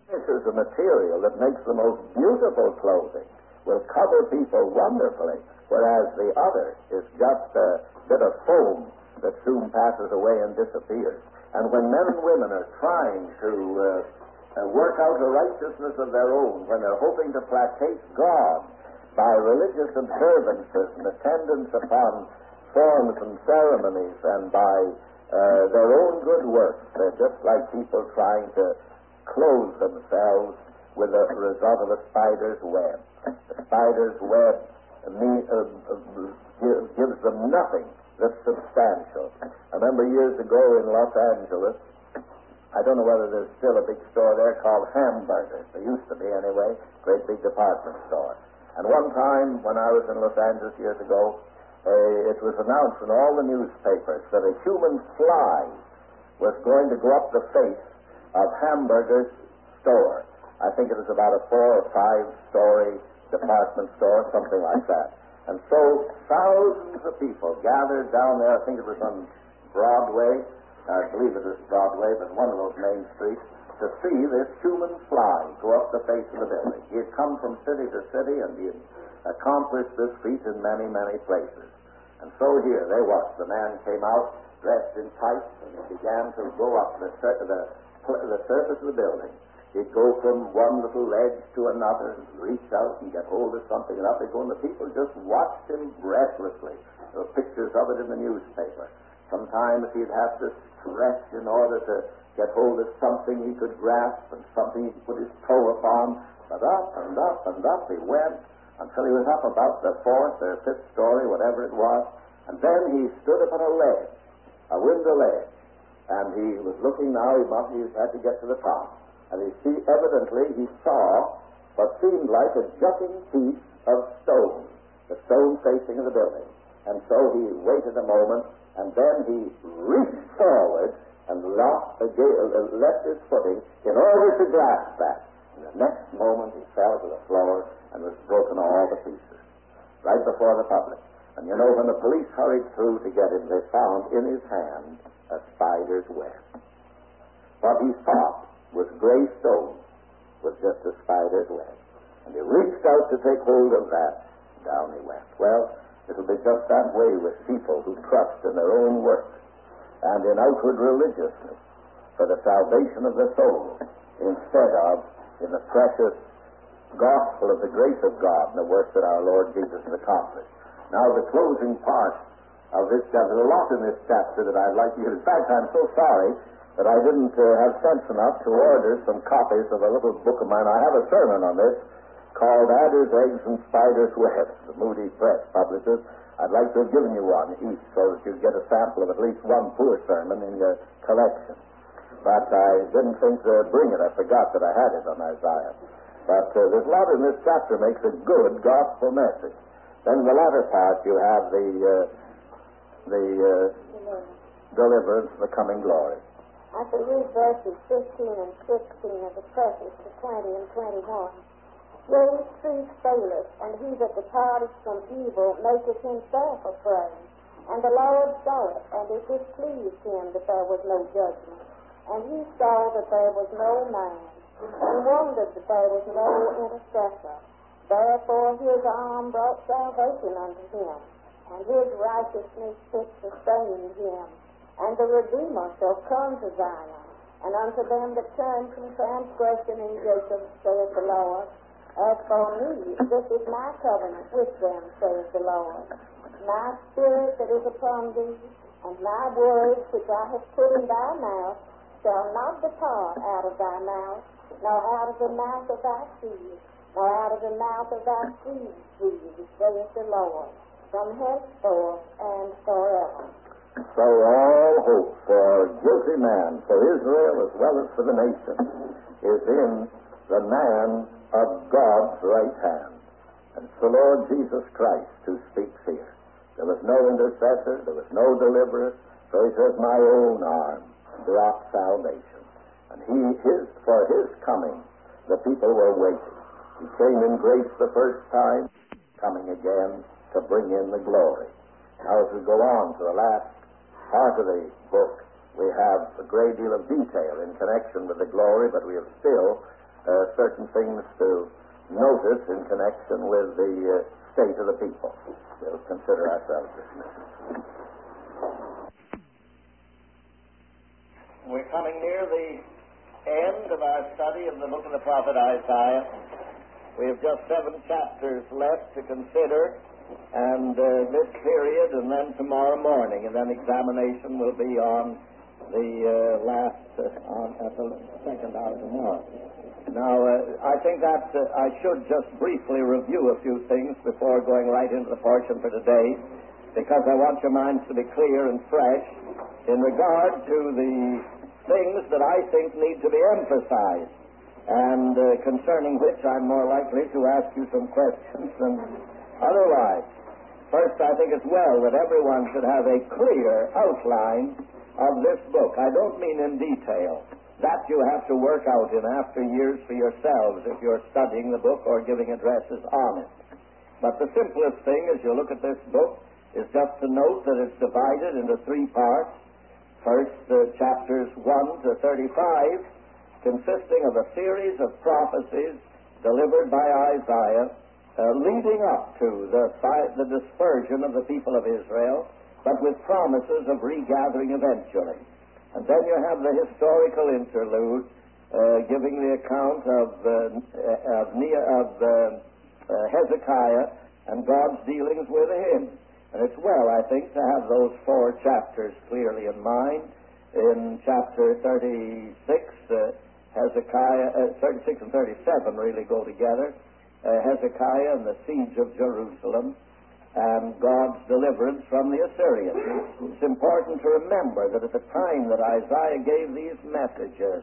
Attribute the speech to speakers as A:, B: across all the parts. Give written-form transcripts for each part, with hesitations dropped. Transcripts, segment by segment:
A: This is a material that makes the most beautiful clothing, will cover people wonderfully, whereas the other is just a bit of foam that soon passes away and disappears. And when men and women are trying to work out a righteousness of their own, when they're hoping to placate God by religious observances and attendance upon forms and ceremonies and by their own good works, they're just like people trying to clothe themselves with the result of a spider's web. The spider's web gives them nothing that's substantial. I remember years ago in Los Angeles, I don't know whether there's still a big store there called Hamburgers. There used to be anyway, great big department store. And one time when I was in Los Angeles years ago, it was announced in all the newspapers that a human fly was going to go up the face of Hamburger's store. I think it was about a 4 or 5 story department store, something like that. And so thousands of people gathered down there. I think it was on Broadway. I believe it was Broadway, but one of those main streets, to see this human fly go up the face of the building. He had come from city to city, and he had accomplished this feat in many, many places. And so here they watched. The man came out dressed in tights, and he began to go up the surface of the building. He'd go from one little ledge to another and reach out and get hold of something, and up he'd go, and the people just watched him breathlessly. There were pictures of it in the newspaper. Sometimes he'd have to stretch in order to get hold of something he could grasp and something he could put his toe upon, but up and up and up he went until he was up about the 4th or 5th story, whatever it was, and then he stood upon a ledge, a window ledge, and he was looking now, he had to get to the top. And evidently he saw what seemed like a jutting piece of stone, the stone facing of the building. And so he waited a moment, and then he reached forward and left his footing in order to grasp that. And the next moment he fell to the floor and was broken all to pieces, right before the public. And you know, when the police hurried through to get him, they found in his hand a spider's web. What he thought was gray stone was just a spider's web. And he reached out to take hold of that. Down he went. Well, it'll be just that way with people who trust in their own works and in outward religiousness for the salvation of the soul, instead of in the precious gospel of the grace of God and the work that our Lord Jesus has accomplished. Now, the closing part of this chapter, there's a lot in this chapter that I'd like to use. In fact, I'm so sorry that I didn't have sense enough to order some copies of a little book of mine. I have a sermon on this called Adders, Eggs, and Spiders' Webs. The Moody Press publishers. I'd like to have given you one each so that you'd get a sample of at least one poor sermon in your collection. But I didn't think to bring it. I forgot that I had it on Isaiah. But there's a lot in this chapter makes a good gospel message. Then in the latter part you have the deliverance, the coming glory.
B: I can read verses 15 and 16 of the preface to 20 and 21. Yea, truth faileth, and he that departeth from evil maketh himself afraid. And the Lord saw it, and it displeased him that there was no judgment. And he saw that there was no man, and wondered that there was no intercessor. Therefore his arm brought salvation unto him, and his righteousness sustained him. And the Redeemer shall come to Zion, and unto them that turn from transgression in Jacob, saith the Lord. As for me, this is my covenant with them, saith the Lord. My spirit that is upon thee, and my words which I have put in thy mouth, shall not depart out of thy mouth, nor out of the mouth of thy seed, nor out of the mouth of thy seed, saith the Lord, from henceforth and forever.
A: So all hope for guilty man, for Israel as well as for the nation, is in the man of God's right hand. And it's the Lord Jesus Christ who speaks here. There was no intercessor, there was no deliverer, so he says, my own arm brought salvation. And for his coming, the people were waiting. He came in grace the first time, coming again to bring in the glory. Now as we go on to the last part of the book, we have a great deal of detail in connection with the glory, but we have still certain things to notice in connection with the state of the people. We'll consider ourselves dismissed.
C: We're coming near the end of our study of the book of the prophet Isaiah. We have just 7 chapters left to consider, and this period, and then tomorrow morning, and then examination will be on the at the second hour tomorrow. Now, I think that I should just briefly review a few things before going right into the portion for today, because I want your minds to be clear and fresh in regard to the things that I think need to be emphasized, and concerning which I'm more likely to ask you some questions than otherwise. First, I think it's well that everyone should have a clear outline of this book. I don't mean in detail. That you have to work out in after years for yourselves if you're studying the book or giving addresses on it. But the simplest thing as you look at this book is just to note that it's divided into 3 parts. First, chapters 1 to 35, consisting of a series of prophecies delivered by Isaiah, leading up to the dispersion of the people of Israel, but with promises of regathering eventually. And then you have the historical interlude, giving the account of Hezekiah and God's dealings with him. And it's well, I think, to have those 4 chapters clearly in mind. In chapter 36, Hezekiah, 36 and 37 really go together. Hezekiah and the siege of Jerusalem, and God's deliverance from the Assyrians. It's important to remember that at the time that Isaiah gave these messages,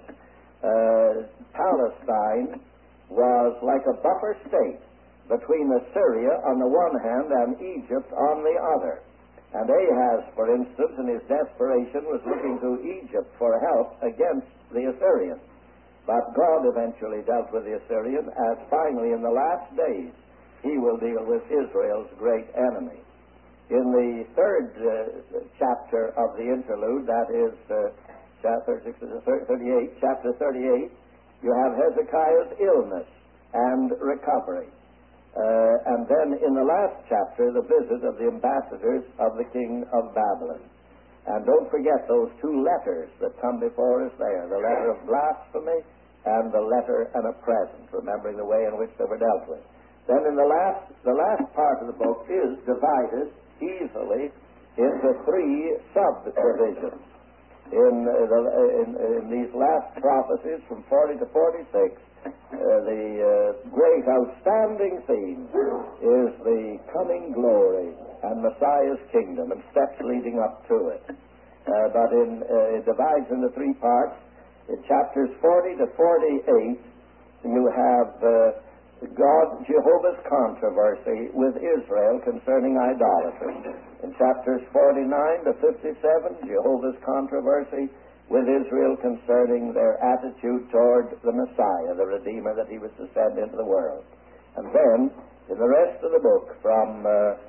C: Palestine was like a buffer state between Assyria on the one hand and Egypt on the other. And Ahaz, for instance, in his desperation, was looking to Egypt for help against the Assyrians. But God eventually dealt with the Assyrian, as finally in the last days he will deal with Israel's great enemy. In the 3rd chapter of the interlude, that is chapter 38, you have Hezekiah's illness and recovery. And then in the last chapter, the visit of the ambassadors of the king of Babylon. And don't forget those 2 letters that come before us there, the letter of blasphemy and the letter and a present, remembering the way in which they were dealt with. Then in the last part of the book is divided easily into 3 subdivisions. In these last prophecies from 40 to 46, the great outstanding theme is the coming glory and Messiah's kingdom and steps leading up to it. But it divides into 3 parts. In chapters 40 to 48, you have Jehovah's controversy with Israel concerning idolatry. In chapters 49 to 57, Jehovah's controversy with Israel concerning their attitude toward the Messiah, the Redeemer that he was to send into the world. And then, in the rest of the book, from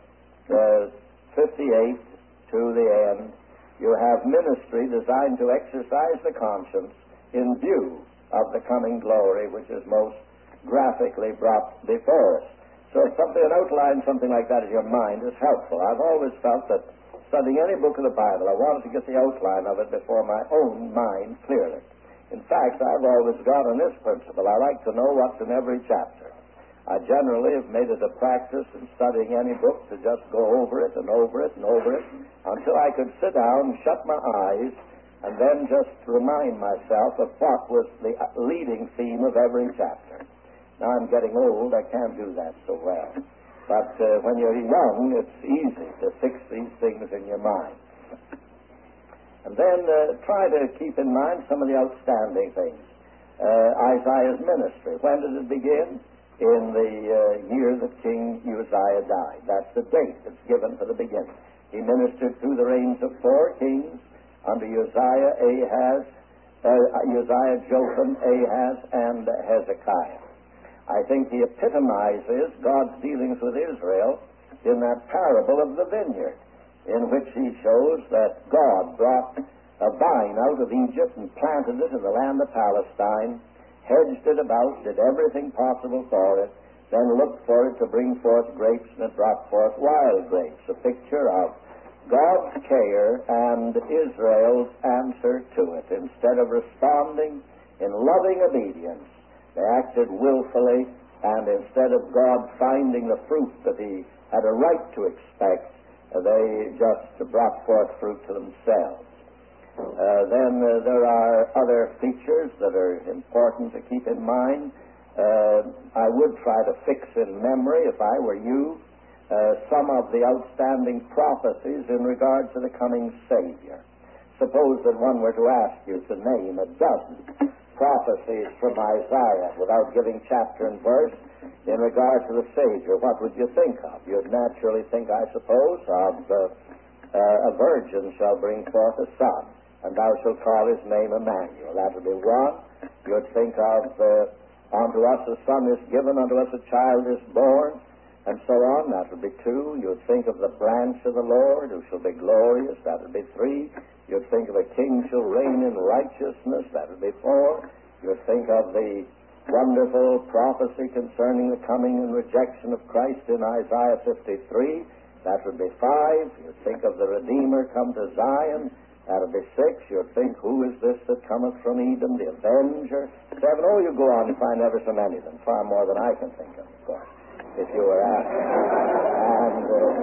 C: 58 to the end, you have ministry designed to exercise the conscience in view of the coming glory, which is most graphically brought before us. So an outline, something like that in your mind is helpful. I've always felt that studying any book of the Bible, I wanted to get the outline of it before my own mind clearly. In fact, I've always gone on this principle. I like to know what's in every chapter. I generally have made it a practice in studying any book to just go over it and over it and over it until I could sit down, shut my eyes, and then just remind myself of what was the leading theme of every chapter. Now I'm getting old, I can't do that so well. But when you're young, it's easy to fix these things in your mind. And then try to keep in mind some of the outstanding things. Isaiah's ministry. When did it begin? In the year that King Uzziah died. That's the date that's given for the beginning. He ministered through the reigns of 4 kings under Uzziah, Jotham, Ahaz, and Hezekiah. I think he epitomizes God's dealings with Israel in that parable of the vineyard, in which he shows that God brought a vine out of Egypt and planted it in the land of Palestine. hedged it about, did everything possible for it, then looked for it to bring forth grapes, and it brought forth wild grapes, a picture of God's care and Israel's answer to it. Instead of responding in loving obedience, they acted willfully, and instead of God finding the fruit that he had a right to expect, they just brought forth fruit to themselves. Then there are other features that are important to keep in mind. I would try to fix in memory, if I were you, some of the outstanding prophecies in regard to the coming Savior. Suppose that one were to ask you to name a dozen prophecies from Isaiah without giving chapter and verse in regard to the Savior. What would you think of? You'd naturally think, I suppose, of a virgin shall bring forth a son, and thou shalt call his name Emmanuel. That would be one. You'd think of unto us a son is given, unto us a child is born, and so on. That would be two. You'd think of the branch of the Lord, who shall be glorious. That would be three. You'd think of a king shall reign in righteousness. That would be four. You'd think of the wonderful prophecy concerning the coming and rejection of Christ in Isaiah 53. That would be five. You'd think of the Redeemer come to Zion. That would be six. You'd think, who is this that cometh from Edom, the Avenger? Seven. Oh, you go on and find ever so many of them, far more than I can think of course, if you were asked. And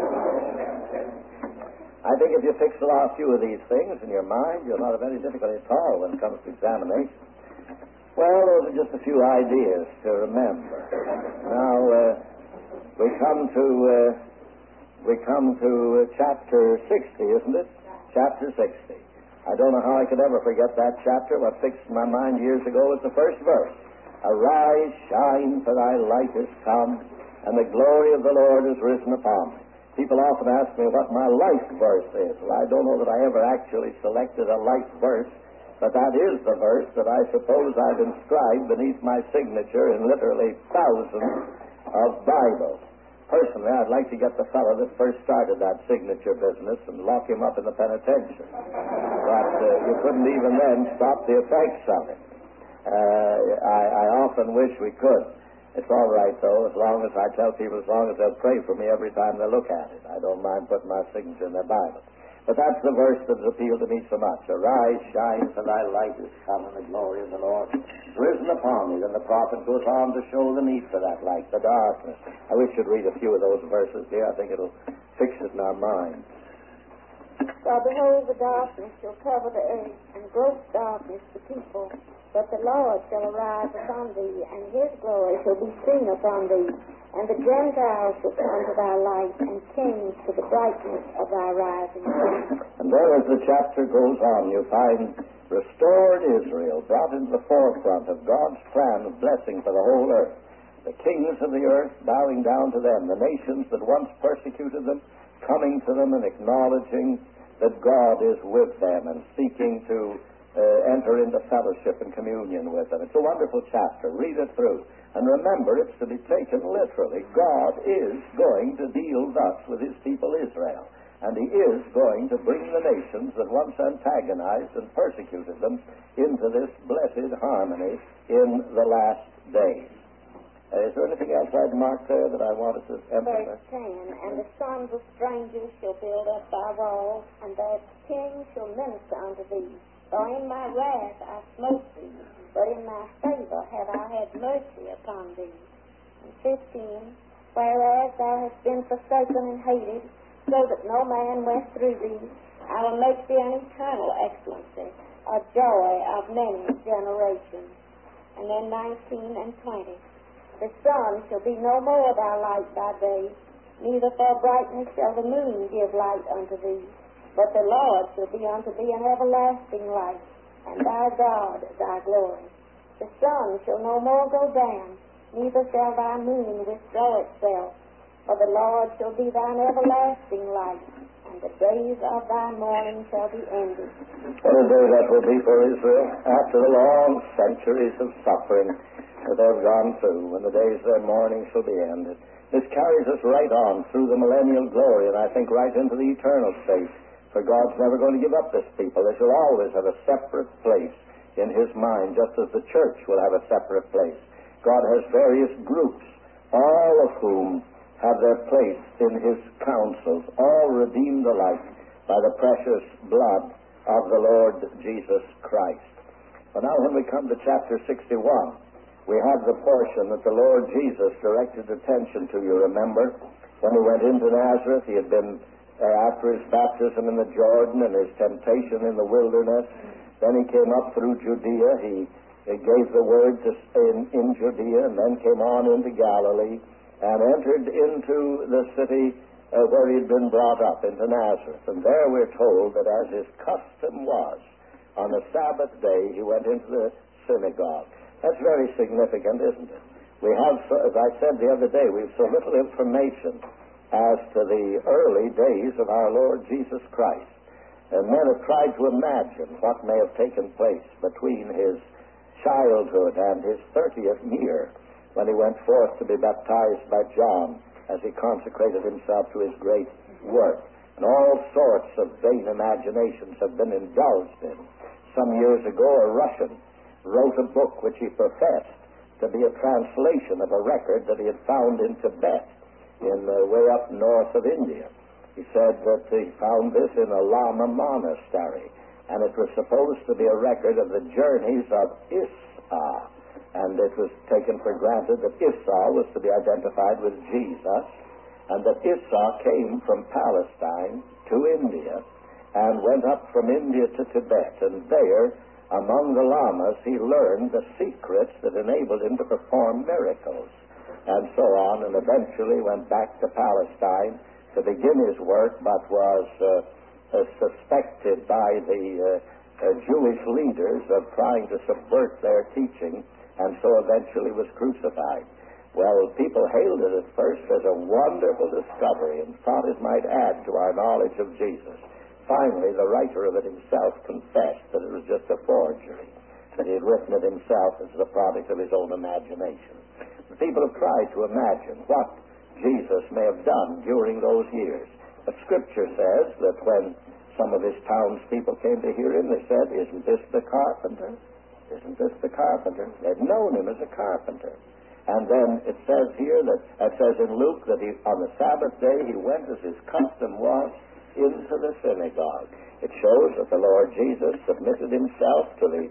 C: I think if you fix the last few of these things in your mind, you'll not have any difficulty at all when it comes to examination. Well, those are just a few ideas to remember. Now, we come to chapter 60, isn't it? Chapter 60. I don't know how I could ever forget that chapter. What fixed my mind years ago was the first verse. Arise, shine, for thy light is come, and the glory of the Lord is risen upon thee. People often ask me what my life verse is. Well, I don't know that I ever actually selected a life verse, but that is the verse that I suppose I've inscribed beneath my signature in literally thousands of Bibles. Personally, I'd like to get the fellow that first started that signature business and lock him up in the penitentiary. But you couldn't even then stop the effects of it. I often wish we could. It's all right, though, as long as I tell people, as long as they'll pray for me every time they look at it. I don't mind putting my signature in their Bible. But that's the verse that has appealed to me so much. Arise, shine, for thy light is come, and the glory of the Lord is risen upon thee. Then the prophet goes on to show the need for that light, the darkness. I wish you'd read a few of those verses here. I think it'll fix it in our minds.
B: For behold, the darkness shall cover the earth, and gross darkness the people. But the Lord shall arise upon thee, and his glory shall be seen upon thee. And the Gentiles shall come to thy light, and kings to the brightness of thy rising.
C: And then as the chapter goes on, you find restored Israel brought into the forefront of God's plan of blessing for the whole earth. The kings of the earth bowing down to them, the nations that once persecuted them, coming to them and acknowledging that God is with them and seeking to enter into fellowship and communion with them. It's a wonderful chapter. Read it through. And remember, it's to be taken literally. God is going to deal thus with his people Israel. And he is going to bring the nations that once antagonized and persecuted them into this blessed harmony in the last days. Is there anything else I'd mark there that I wanted to emphasize?
B: Verse 10, and the sons of strangers shall build up thy walls, and thy kings shall minister unto thee. For in my wrath I smote thee, but in my favor have I had mercy upon thee. And 15, whereas thou hast been forsaken and hated, so that no man went through thee, I will make thee an eternal excellency, a joy of many generations. And then 19 and 20, the sun shall be no more thy light by day, neither for brightness shall the moon give light unto thee. But the Lord shall be unto thee an everlasting light, and thy God thy glory. The sun shall no more go down, neither shall thy moon withdraw itself. For the Lord shall be thine everlasting light, and the days of thy mourning shall be ended.
C: What a day that will be for Israel after the long centuries of suffering that they've gone through, when the days of their mourning shall be ended. This carries us right on through the millennial glory, and I think right into the eternal state. For God's never going to give up this people. They shall always have a separate place in his mind, just as the church will have a separate place. God has various groups, all of whom have their place in his councils, all redeemed alike by the precious blood of the Lord Jesus Christ. But now when we come to chapter 61, we have the portion that the Lord Jesus directed attention to. You remember, when he went into Nazareth, he had been, after his baptism in the Jordan and his temptation in the wilderness, then he came up through Judea. He gave the word in Judea, and then came on into Galilee and entered into the city where he had been brought up, into Nazareth. And there we're told that as his custom was, on the Sabbath day, he went into the synagogue. That's very significant, isn't it? We have, as I said the other day, we have so little information as to the early days of our Lord Jesus Christ. And men have tried to imagine what may have taken place between his childhood and his 30th year, when he went forth to be baptized by John as he consecrated himself to his great work. And all sorts of vain imaginations have been indulged in. Some years ago, a Russian wrote a book which he professed to be a translation of a record that he had found in Tibet, way up north of India. He said that he found this in a Lama monastery, and it was supposed to be a record of the journeys of Issa, and it was taken for granted that Issa was to be identified with Jesus, and that Issa came from Palestine to India and went up from India to Tibet, and there, among the lamas, he learned the secrets that enabled him to perform miracles, and so on, and eventually went back to Palestine to begin his work, but was suspected by the Jewish leaders of trying to subvert their teaching, and so eventually was crucified. Well, people hailed it at first as a wonderful discovery and thought it might add to our knowledge of Jesus. Finally, the writer of it himself confessed that it was just a forgery, that he had written it himself as the product of his own imagination. The people have tried to imagine what Jesus may have done during those years. But Scripture says that when some of his townspeople came to hear him, they said, "Isn't this the carpenter? Isn't this the carpenter?" They'd known him as a carpenter. And then it says here that, it says in Luke, that on the Sabbath day he went as his custom was into the synagogue. It shows that the Lord Jesus submitted himself to the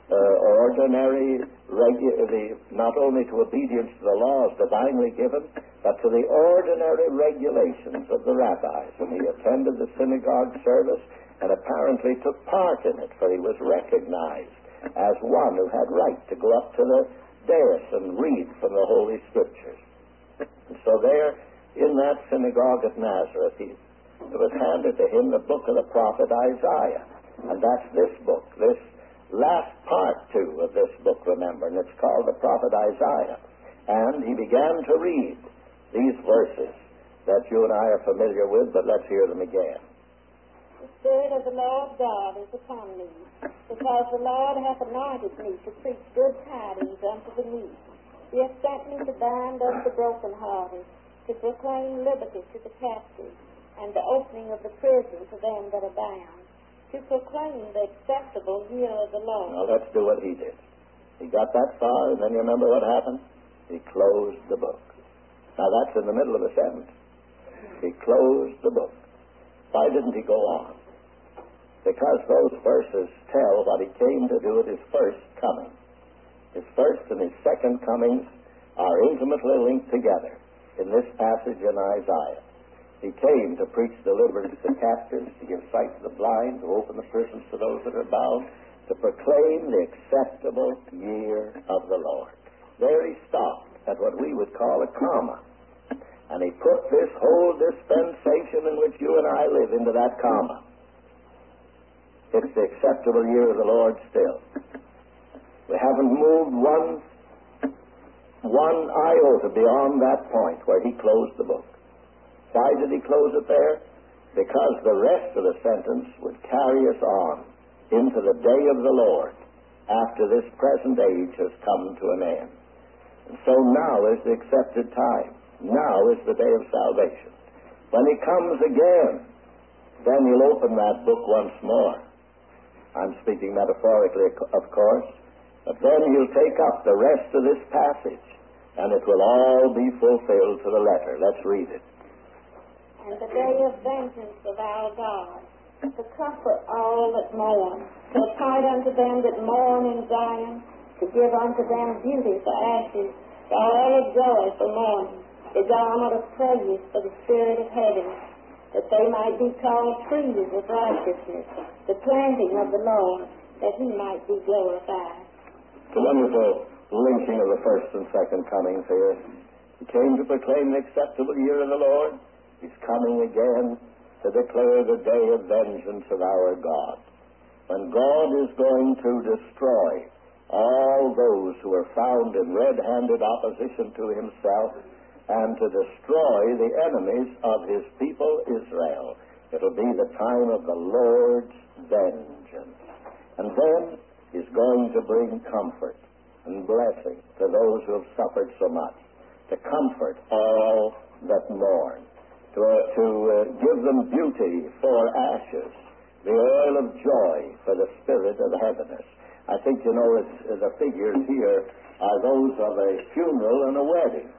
C: not only to obedience to the laws divinely given, but to the ordinary regulations of the rabbis. And he attended the synagogue service and apparently took part in it, for he was recognized as one who had right to go up to the dais and read from the Holy Scriptures. And so there, in that synagogue at Nazareth, it was handed to him the book of the prophet Isaiah. And that's this book, this last part, too, of this book, remember, and it's called the prophet Isaiah. And he began to read these verses that you and I are familiar with, but let's hear them again.
B: The Spirit of the Lord God is upon me, because the Lord hath anointed me to preach good tidings unto the meek. He hath sent me to bind up the brokenhearted, to proclaim liberty to the captives, and the opening of the prison to them that are bound, to proclaim the acceptable year of the Lord.
C: Now let's do what he did. He got that far, and then you remember what happened? He closed the book. Now that's in the middle of a sentence. He closed the book. Why didn't he go on? Because those verses tell what he came to do at his first coming. His first and his second comings are intimately linked together in this passage in Isaiah. He came to preach deliverance to captives, to give sight to the blind, to open the prisons to those that are bound, to proclaim the acceptable year of the Lord. There he stopped at what we would call a comma. And he put this whole dispensation in which you and I live into that comma. It's the acceptable year of the Lord still. We haven't moved one iota beyond that point where he closed the book. Why did he close it there? Because the rest of the sentence would carry us on into the day of the Lord after this present age has come to an end. And so now is the accepted time. Now is the day of salvation. When he comes again, then he'll open that book once more. I'm speaking metaphorically, of course. But then he'll take up the rest of this passage, and it will all be fulfilled to the letter. Let's read it.
B: And the day of vengeance of our God, to comfort all that mourn, to apply unto them that mourn in Zion, to give unto them beauty for ashes, the oil of joy for mourning, the garment of praise for the spirit of heaviness, that they might be called trees of righteousness, the planting of the Lord, that he might be glorified.
C: It's a wonderful linking of the first and second comings here. He came to proclaim the acceptable year of the Lord. He's coming again to declare the day of vengeance of our God, when God is going to destroy all those who are found in red-handed opposition to himself and to destroy the enemies of his people Israel. It'll be the time of the Lord's vengeance. And then he's going to bring comfort and blessing to those who have suffered so much, to comfort all that mourn, to give them beauty for ashes, the oil of joy for the spirit of heaviness. I think, the figures here are those of a funeral and a wedding.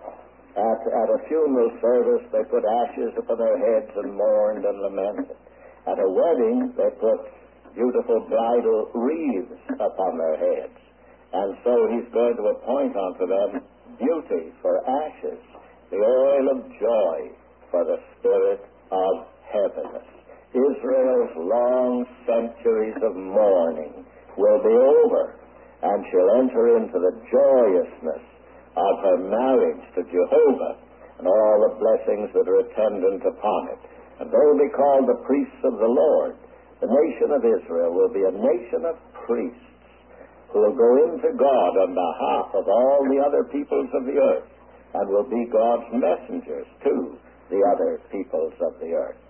C: At a funeral service, they put ashes upon their heads and mourned and lamented. At a wedding, they put beautiful bridal wreaths upon their heads. And so he's going to appoint unto them beauty for ashes, the oil of joy for the spirit of heaviness. Israel's long centuries of mourning will be over, and she'll enter into the joyousness of her marriage to Jehovah and all the blessings that are attendant upon it. And they will be called the priests of the Lord. The nation of Israel will be a nation of priests who will go into God on behalf of all the other peoples of the earth and will be God's messengers to the other peoples of the earth.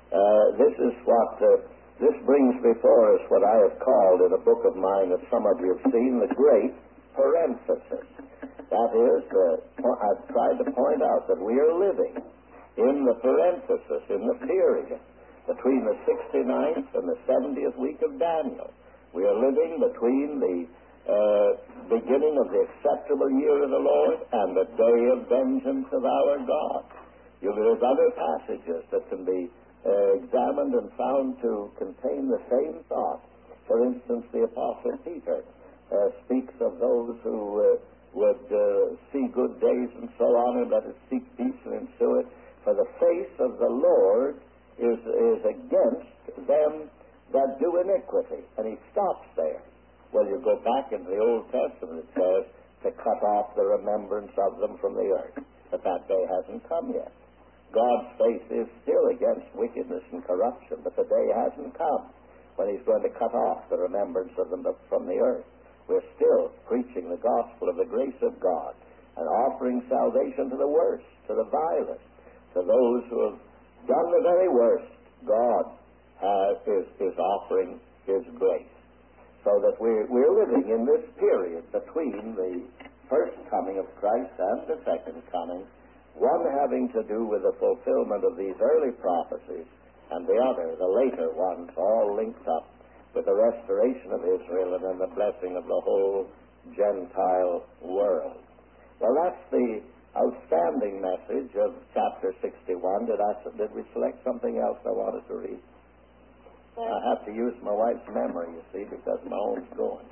C: This brings before us what I have called in a book of mine that some of you have seen, the Great Parenthesis. That is, I've tried to point out that we are living in the parenthesis, in the period between the 69th and the 70th week of Daniel. We are living between the beginning of the acceptable year of the Lord and the day of vengeance of our God. There's other passages that can be examined and found to contain the same thought. For instance, the Apostle Peter speaks of those who would see good days and so on, and let us seek peace and ensue it. For the face of the Lord is against them that do iniquity. And he stops there. Well, you go back into the Old Testament, it says to cut off the remembrance of them from the earth. But that day hasn't come yet. God's face is still against wickedness and corruption, but the day hasn't come when he's going to cut off the remembrance of them from the earth. We're still preaching the gospel of the grace of God and offering salvation to the worst, to the vilest, to those who have done the very worst. God is offering his grace. So that we're living in this period between the first coming of Christ and the second coming, one having to do with the fulfillment of these early prophecies, and the other, the later ones, all linked up with the restoration of Israel and then the blessing of the whole Gentile world. Well, that's the outstanding message of chapter 61. Did we select something else I wanted to read? I have to use my wife's memory, you see, because my own's going.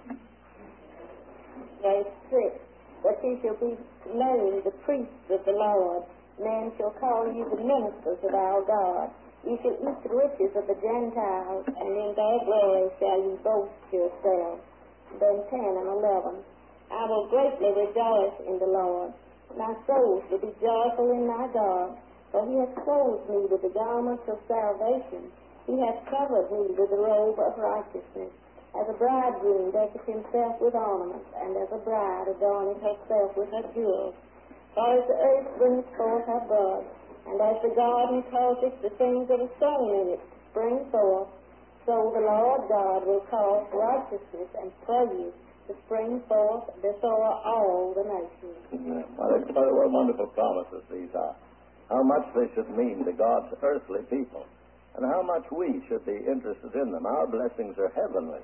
B: Verse 6. But ye shall be named the priests of the Lord. Men shall call you the ministers of our God. Ye shall eat the riches of the Gentiles, and in their glory shall ye boast yourselves. Then 10 and 11. I will greatly rejoice in the Lord. My soul shall be joyful in my God, for he hath clothed me with the garments of salvation. He hath covered me with the robe of righteousness. As a bridegroom decketh himself with ornaments, and as a bride adorneth herself with her jewels. For as the earth brings forth her bud, and as the garden causeth the things that are sown in it to spring forth, so the Lord God will cause righteousness and praise to spring forth before all the nations.
C: What wonderful promises these are. How much they should mean to God's earthly people, and how much we should be interested in them. Our blessings are heavenly,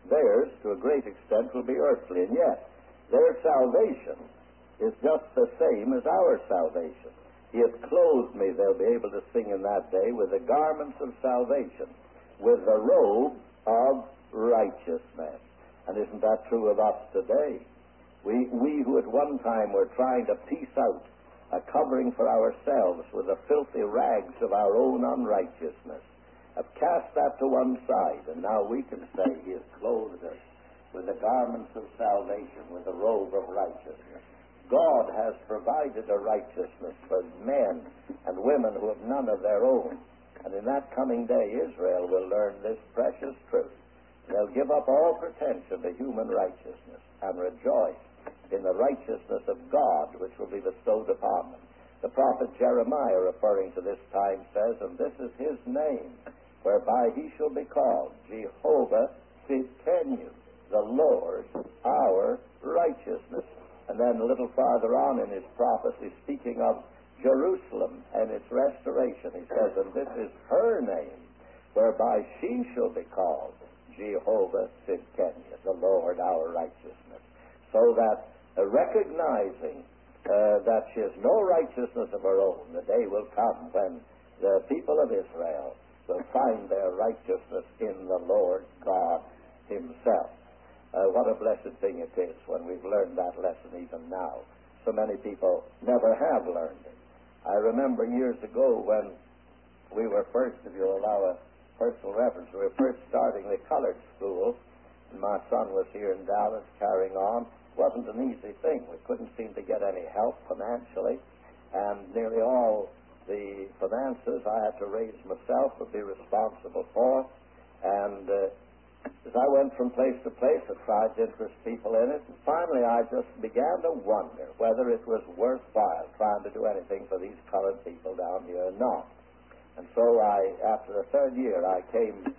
C: Theirs, to a great extent, will be earthly, and yet their salvation is just the same as our salvation. He has clothed me, they'll be able to sing in that day, with the garments of salvation, with the robe of righteousness. And isn't that true of us today? We who at one time were trying to piece out a covering for ourselves with the filthy rags of our own unrighteousness have cast that to one side, and now we can say He has clothed us with the garments of salvation, with the robe of righteousness. God has provided a righteousness for men and women who have none of their own. And in that coming day, Israel will learn this precious truth. They'll give up all pretension to human righteousness and rejoice in the righteousness of God, which will be bestowed upon them. The prophet Jeremiah, referring to this time, says, "And this is His name, whereby He shall be called Jehovah Tsidkenu, the Lord our righteousness." And then a little farther on in his prophecy, speaking of Jerusalem and its restoration, he says, "And this is her name, whereby she shall be called Jehovah Tsidkenu, the Lord our righteousness." So that recognizing that she has no righteousness of her own, the day will come when the people of Israel will find their righteousness in the Lord God Himself. What a blessed thing it is when we've learned that lesson even now. So many people never have learned it. I remember years ago when we were first, if you'll allow a personal reference, we were first starting the colored school, and my son was here in Dallas carrying on. It wasn't an easy thing. We couldn't seem to get any help financially, and nearly all the finances I had to raise myself, would be responsible for, and as I went from place to place, I tried to interest people in it, and finally I just began to wonder whether it was worthwhile trying to do anything for these colored people down here or not. And so after the third year, I came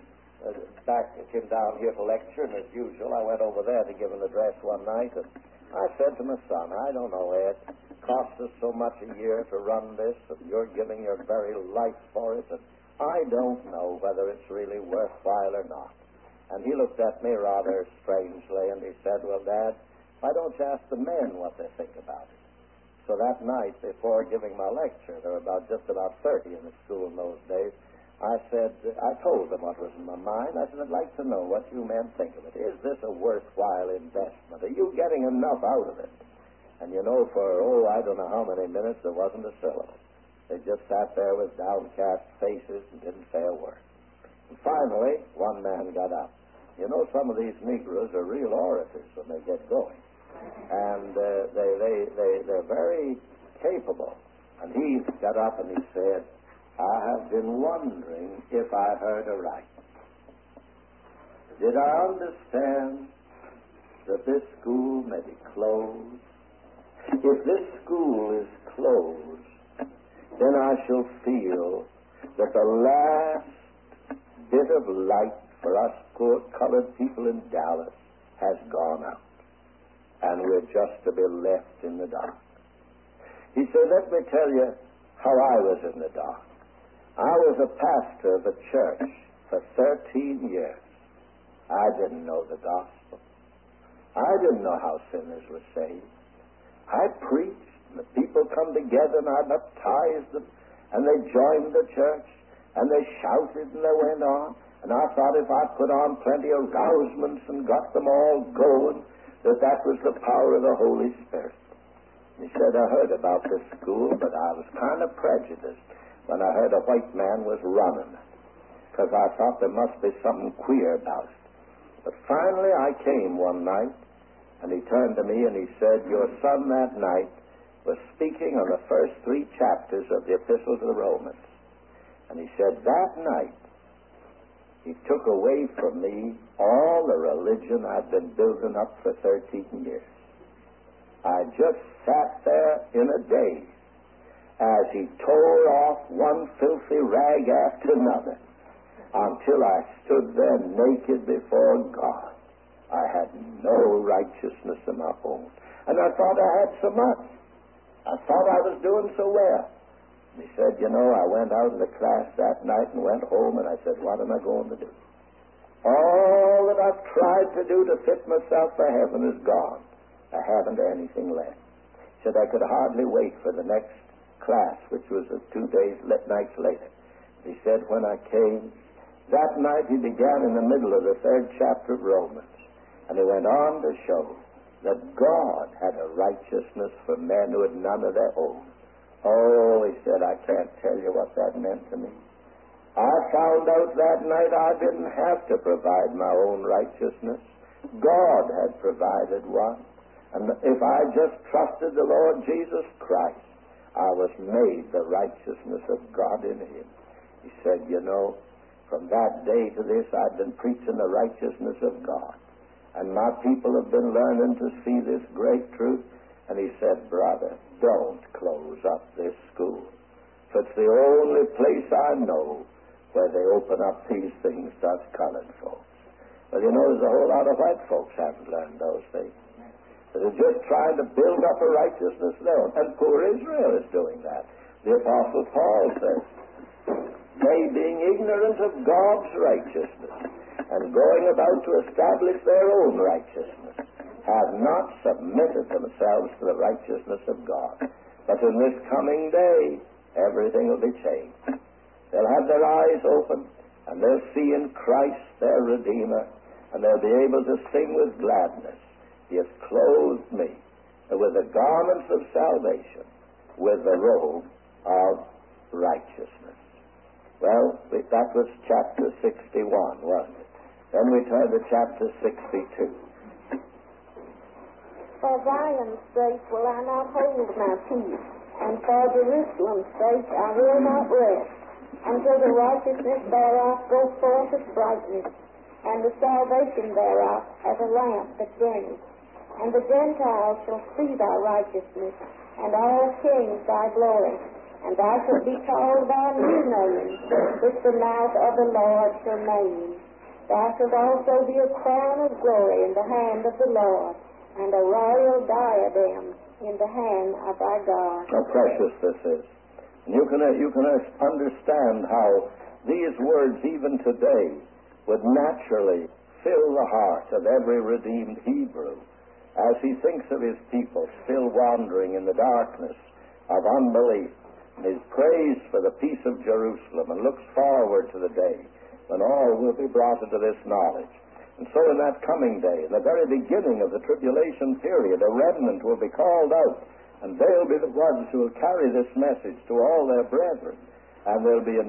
C: down here to lecture, and as usual, I went over there to give an address one night, and I said to my son, "I don't know, Ed, it costs us so much a year to run this, and you're giving your very life for it, and I don't know whether it's really worthwhile or not." And he looked at me rather strangely, and he said, "Well, Dad, why don't you ask the men what they think about it?" So that night, before giving my lecture, there were just about 30 in the school in those days, I told them what was in my mind. I said, "I'd like to know what you men think of it. Is this a worthwhile investment? Are you getting enough out of it?" And for, I don't know how many minutes, there wasn't a syllable. They just sat there with downcast faces and didn't say a word. And finally, one man got up. Some of these Negroes are real orators when they get going. And they're very capable. And he got up and he said, "I have been wondering if I heard aright. Did I understand that this school may be closed? If this school is closed, then I shall feel that the last bit of light for us poor colored people in Dallas has gone out, and we're just to be left in the dark." He said, "Let me tell you how I was in the dark. I was a pastor of a church for 13 years. I didn't know the gospel. I didn't know how sinners were saved. I preached, and the people come together, and I baptized them, and they joined the church, and they shouted, and they went on. And I thought if I put on plenty of rousements and got them all going, that was the power of the Holy Spirit." He said, "I heard about this school, but I was kind of prejudiced when I heard a white man was running, because I thought there must be something queer about it. But finally I came one night, and he turned to me and he said, 'Your son that night was speaking on the first 3 chapters of the Epistle to the Romans.' And he said, that night, he took away from me all the religion I'd been building up for 13 years. I just sat there in a daze as he tore off one filthy rag after another until I stood there naked before God. I had no righteousness of my own. And I thought I had so much. I thought I was doing so well." He said, "I went out in the class that night and went home, and I said, what am I going to do? All that I've tried to do to fit myself for heaven is gone. I haven't anything left. He said I could hardly wait for the next class, which was 2 nights later. He said when I came, that night he began in the middle of the 3rd chapter of Romans, and he went on to show that God had a righteousness for men who had none of their own. Oh, he said, I can't tell you what that meant to me. I found out that night I didn't have to provide my own righteousness. God had provided one. And if I just trusted the Lord Jesus Christ, I was made the righteousness of God in him. He said, you know, from that day to this, I've been preaching the righteousness of God. And my people have been learning to see this great truth. And he said, brother, don't close up this school. For it's the only place I know where they open up these things to us colored folks. Well, you know, there's a whole lot of white folks haven't learned those things. They're just trying to build up a righteousness there. And poor Israel is doing that. The Apostle Paul says, they being ignorant of God's righteousness and going about to establish their own righteousness, have not submitted themselves to the righteousness of God. But in this coming day, everything will be changed. They'll have their eyes open, and they'll see in Christ their Redeemer, and they'll be able to sing with gladness, he has clothed me with the garments of salvation, with the robe of righteousness. Well, that was chapter 61, wasn't it? Then we turn to chapter 62.
B: For Zion's sake will I not hold my peace, and for Jerusalem's sake I will not rest, until the righteousness thereof go forth as brightness, and the salvation thereof as a lamp that burneth. And the Gentiles shall see thy righteousness, and all kings thy glory. And thou shalt be called by a new name, which the mouth of the Lord shall name. Thou shalt also be a crown of glory in the hand of the Lord, and a royal diadem in the hand of thy God.
C: How precious this is. And you can understand how these words, even today, would naturally fill the heart of every redeemed Hebrew as he thinks of his people still wandering in the darkness of unbelief, and his praise for the peace of Jerusalem, and looks forward to the day when all will be brought into this knowledge. And so in that coming day, in the very beginning of the tribulation period, a remnant will be called out, and they'll be the ones who will carry this message to all their brethren. And there'll be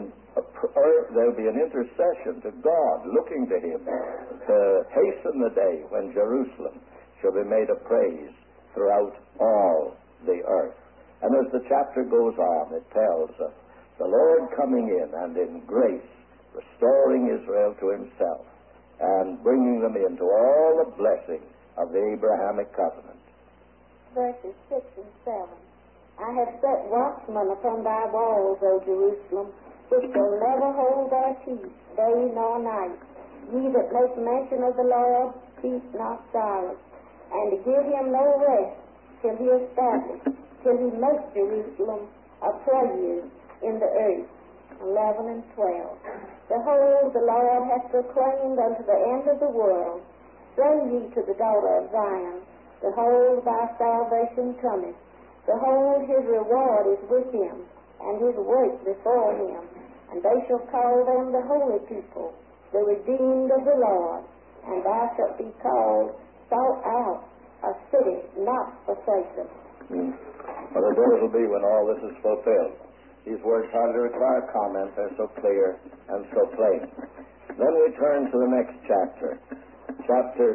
C: an intercession to God, looking to him to hasten the day when Jerusalem shall be made a praise throughout all the earth. And as the chapter goes on, it tells us the Lord coming in and in grace restoring Israel to himself and bringing them into all the blessing of the Abrahamic covenant.
B: Verses 6 and 7. I have set watchmen upon thy walls, O Jerusalem, which shall never hold their peace, day nor night. Ye that make mention of the Lord, keep not silence, and to give him no rest till he establish, till he make Jerusalem a praise in the earth. 11 and 12. Behold, the Lord hath proclaimed unto the end of the world, say ye to the daughter of Zion, behold, thy salvation cometh. Behold, his reward is with him, and his work before him. And they shall call them the holy people, the redeemed of the Lord. And thou shalt be called sought out, a city not forsaken.
C: What a day it'll be when all this is fulfilled. These words hardly require comment. They're so clear and so plain. Then we turn to the next chapter, chapter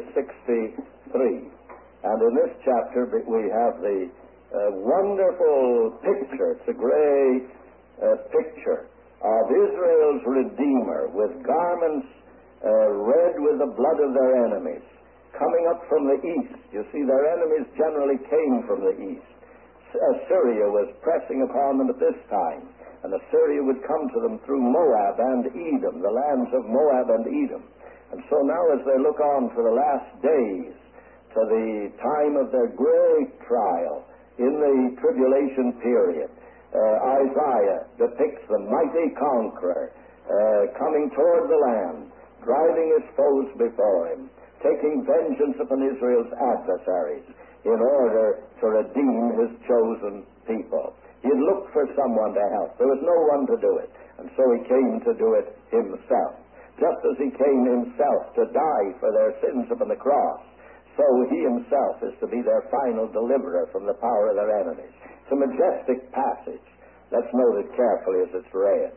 C: 63. And in this chapter we have the wonderful picture. It's a great picture of Israel's Redeemer with garments red with the blood of their enemies, coming up from the east. You see, their enemies generally came from the east. Assyria was pressing upon them at this time, and Assyria would come to them through Moab and Edom, the lands of Moab and Edom. And so now as they look on for the last days, to the time of their great trial in the tribulation period, Isaiah depicts the mighty conqueror coming toward the land, driving his foes before him, taking vengeance upon Israel's adversaries in order to redeem his chosen people. He had looked for someone to help. There was no one to do it, and so he came to do it himself. Just as he came himself to die for their sins upon the cross, so he himself is to be their final deliverer from the power of their enemies. It's a majestic passage. Let's note it carefully as it's read.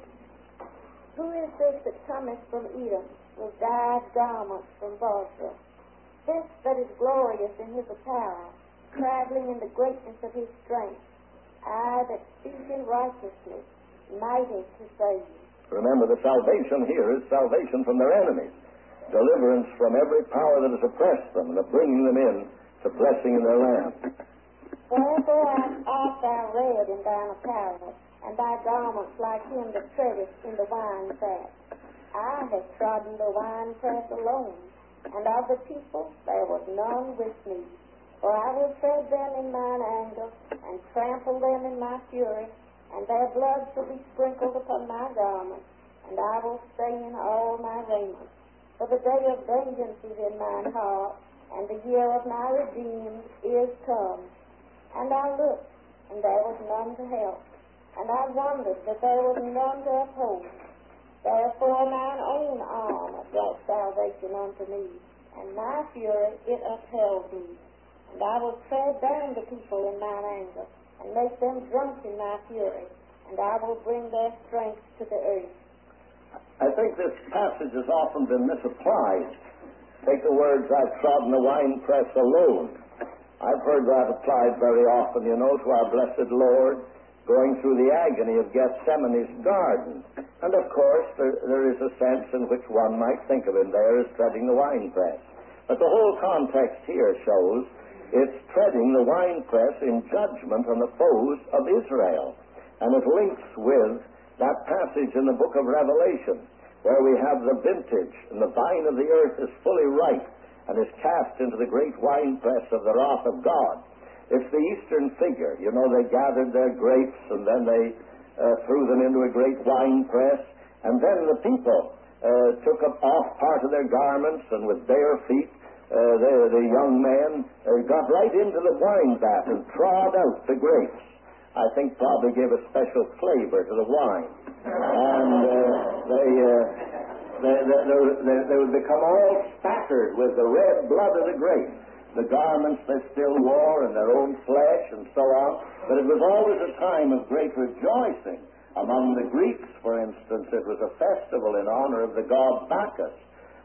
B: Who is this that cometh from Edom, with dyed garments from Bozrah? This that is glorious in his apparel, traveling in the greatness of his strength. I that speak in righteousness, mighty to save.
C: Remember, the salvation here is salvation from their enemies, deliverance from every power that has oppressed them, and of bringing them in to blessing in their land.
B: Wherefore art thou red in thine apparel, and thy garments like him that treadeth in the winepress. I have trodden the winepress alone, and of the people there was none with me. For I will tread them in mine anger, and trample them in my fury, and their blood shall be sprinkled upon my garments, and I will stain all my raiment. For the day of vengeance is in mine heart, and the year of my redeemed is come. And I looked, and there was none to help, and I wondered that there was none to uphold. Therefore mine own arm brought salvation unto me, and my fury it upheld me. And I will tread down the people in mine anger, and make them drunk in my fury, and I will bring their strength to the earth.
C: I think this passage has often been misapplied. Take the words, I've trodden the winepress alone. I've heard that applied very often, to our blessed Lord going through the agony of Gethsemane's garden. And of course, there is a sense in which one might think of him there as treading the winepress. But the whole context here shows it's treading the winepress in judgment on the foes of Israel. And it links with that passage in the book of Revelation, where we have the vintage, and the vine of the earth is fully ripe, and is cast into the great winepress of the wrath of God. It's the Eastern figure. They gathered their grapes, and then they threw them into a great winepress, and then the people took off part of their garments, and with bare feet, the young men got right into the wine vat and trod out the grapes. I think probably gave a special flavor to the wine. And they would become all spattered with the red blood of the grape. The garments they still wore and their own flesh and so on. But it was always a time of great rejoicing. Among the Greeks, for instance, it was a festival in honor of the god Bacchus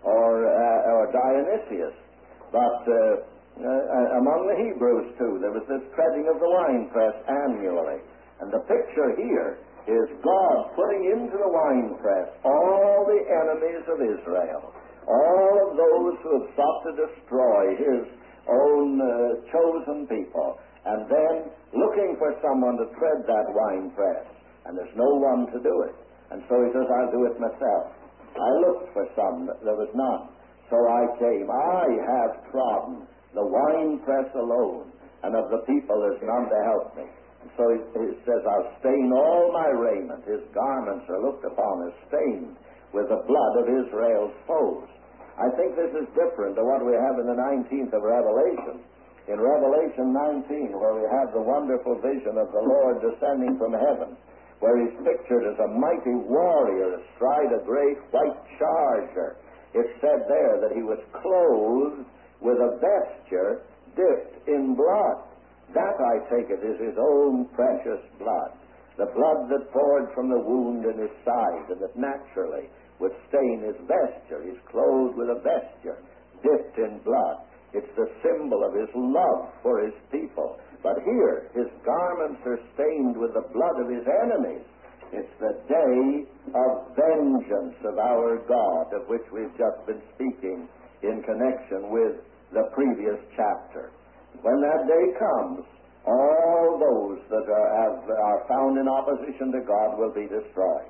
C: or Dionysius. But among the Hebrews, too, there was this treading of the winepress annually. And the picture here is God putting into the winepress all the enemies of Israel, all of those who have sought to destroy his own chosen people, and then looking for someone to tread that winepress. And there's no one to do it. And so he says, I'll do it myself. I looked for some, there was none. So I came. I have trodden the winepress alone, and of the people there's none to help me. And so he says, I'll stain all my raiment. His garments are looked upon as stained with the blood of Israel's foes. I think this is different to what we have in the 19th of Revelation. In Revelation 19, where we have the wonderful vision of the Lord descending from heaven, where he's pictured as a mighty warrior astride a great white charger. It's said there that he was clothed with a vesture dipped in blood. That, I take it, is his own precious blood. The blood that poured from the wound in his side, and that naturally would stain his vesture. He's clothed with a vesture dipped in blood. It's the symbol of his love for his people. But here, his garments are stained with the blood of his enemies. It's the day of vengeance of our God, of which we've just been speaking in connection with the previous chapter. When that day comes, all those that are found in opposition to God will be destroyed.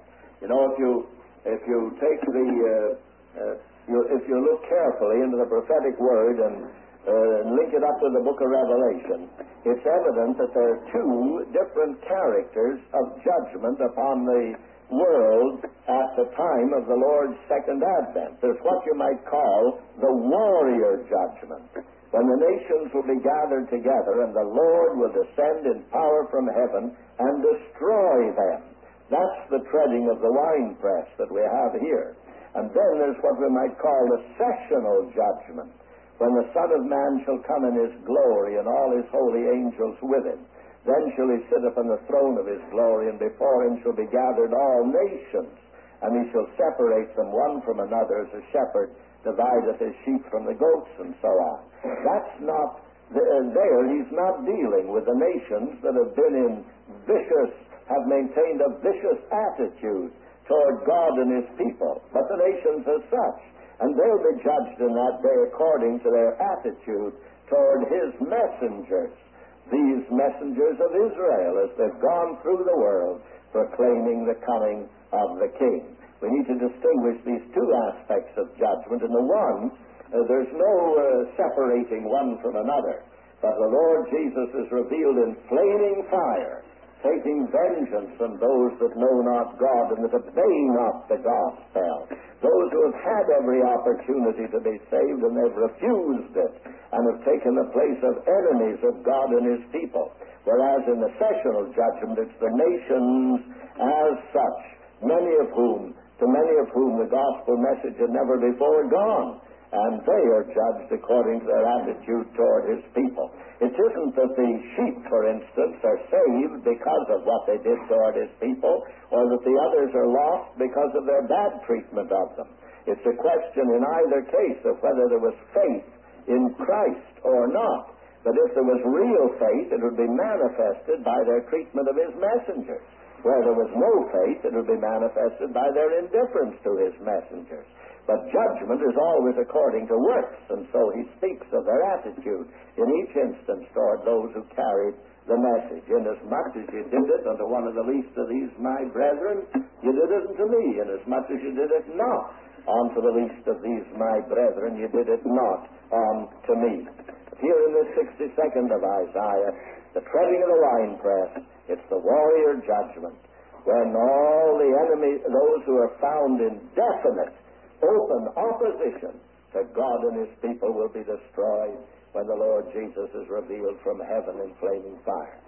C: If you take if you look carefully into the prophetic word and link it up with the book of Revelation, it's evident that there are two different characters of judgment upon the world at the time of the Lord's second advent. There's what you might call the warrior judgment, when the nations will be gathered together and the Lord will descend in power from heaven and destroy them. That's the treading of the winepress that we have here. And then there's what we might call the sessional judgment, when the Son of Man shall come in his glory and all his holy angels with him. Then shall he sit upon the throne of his glory, and before him shall be gathered all nations, and he shall separate them one from another, as a shepherd divideth his sheep from the goats, and so on. That's not there. He's not dealing with the nations that have been have maintained a vicious attitude toward God and his people, but the nations as such. And they'll be judged in that day according to their attitude toward his messengers. These messengers of Israel, as they've gone through the world proclaiming the coming of the King. We need to distinguish these two aspects of judgment. In the one, there's no separating one from another, but the Lord Jesus is revealed in flaming fire, taking vengeance on those that know not God and that obey not the gospel. Those who have had every opportunity to be saved and they've refused it and have taken the place of enemies of God and his people. Whereas in the sessional judgment, it's the nations as such, to many of whom the gospel message had never before gone. And they are judged according to their attitude toward his people. It isn't that the sheep, for instance, are saved because of what they did toward his people, or that the others are lost because of their bad treatment of them. It's a question in either case of whether there was faith in Christ or not. But if there was real faith, it would be manifested by their treatment of his messengers. Where there was no faith, it would be manifested by their indifference to his messengers. But judgment is always according to works, and so he speaks of their attitude in each instance toward those who carried the message. Inasmuch as you did it unto one of the least of these my brethren, you did it unto me. Inasmuch as you did it not unto the least of these my brethren, you did it not unto me. Here in this 62nd of Isaiah, the treading of the winepress, it's the warrior judgment, when all the enemy, those who are found in definite open opposition to God and his people, will be destroyed when the Lord Jesus is revealed from heaven in flaming fire.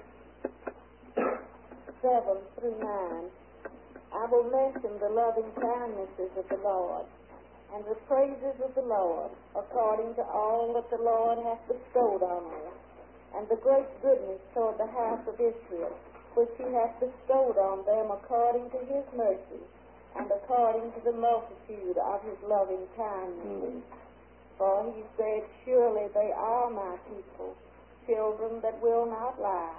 B: 7 through 9. I will mention the loving kindnesses of the Lord and the praises of the Lord, according to all that the Lord hath bestowed on us, and the great goodness toward the house of Israel, which he hath bestowed on them according to his mercy, and according to the multitude of his loving kindness. For he said, surely they are my people, children that will not lie.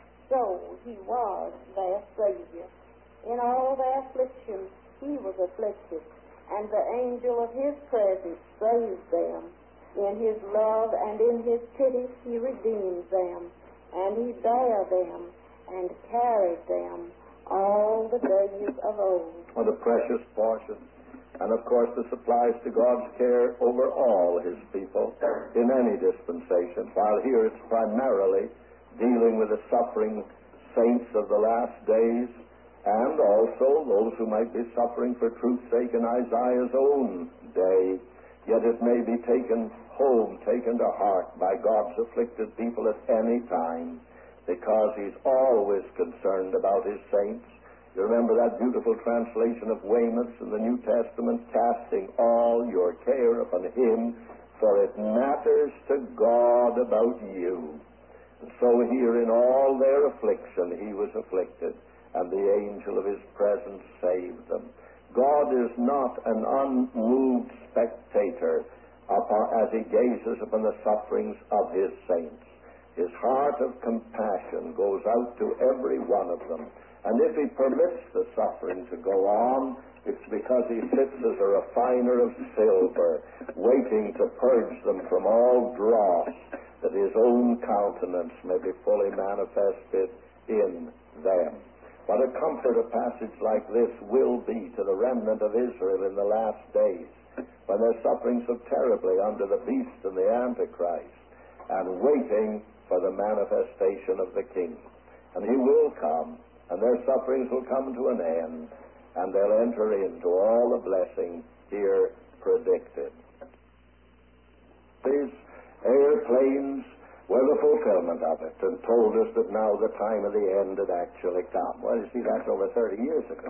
B: So he was their Savior. In all their affliction he was afflicted, and the angel of his presence saved them. In his love and in his pity he redeemed them, and he bare them and carried them all the days of old.
C: What a precious portion. And of course this applies to God's care over all his people in any dispensation, while here it's primarily dealing with the suffering saints of the last days, and also those who might be suffering for truth's sake in Isaiah's own day. Yet it may be taken home, taken to heart by God's afflicted people at any time, because he's always concerned about his saints. You remember that beautiful translation of Weymouth's in the New Testament, casting all your care upon him, for it matters to God about you. And so here in all their affliction he was afflicted, and the angel of his presence saved them. God is not an unmoved spectator as he gazes upon the sufferings of his saints. His heart of compassion goes out to every one of them. And if he permits the suffering to go on, it's because he sits as a refiner of silver, waiting to purge them from all dross, that his own countenance may be fully manifested in them. What a comfort a passage like this will be to the remnant of Israel in the last days, when they're suffering so terribly under the beast and the Antichrist, and waiting for the manifestation of the King. And he will come, and their sufferings will come to an end, and they'll enter into all the blessings here predicted. These airplanes were the fulfillment of it, and told us that now the time of the end had actually come. Well, you see, that's over 30 years ago.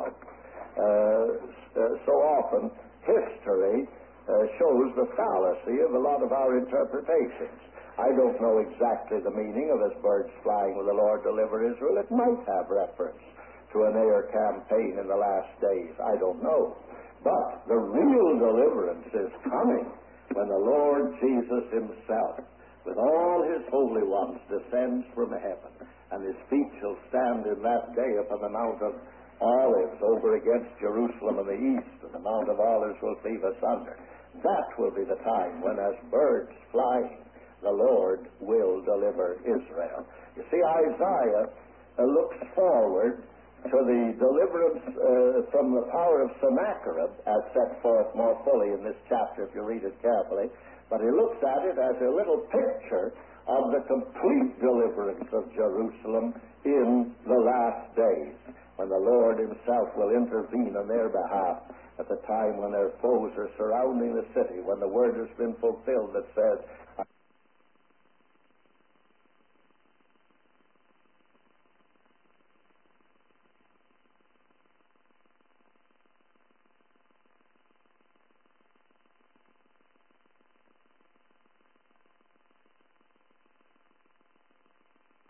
C: So often, history shows the fallacy of a lot of our interpretations. I don't know exactly the meaning of "as birds flying will the Lord deliver Israel." It might have reference to an air campaign in the last days. I don't know. But the real deliverance is coming when the Lord Jesus himself, with all his holy ones, descends from heaven, and his feet shall stand in that day upon the Mount of Olives over against Jerusalem in the east, and the Mount of Olives will cleave asunder. That will be the time when, as birds flying, the Lord will deliver Israel. You see, Isaiah looks forward to the deliverance from the power of Sennacherib, as set forth more fully in this chapter if you read it carefully. But he looks at it as a little picture of the complete deliverance of Jerusalem in the last days, when the Lord himself will intervene on their behalf at the time when their foes are surrounding the city, when the word has been fulfilled that says,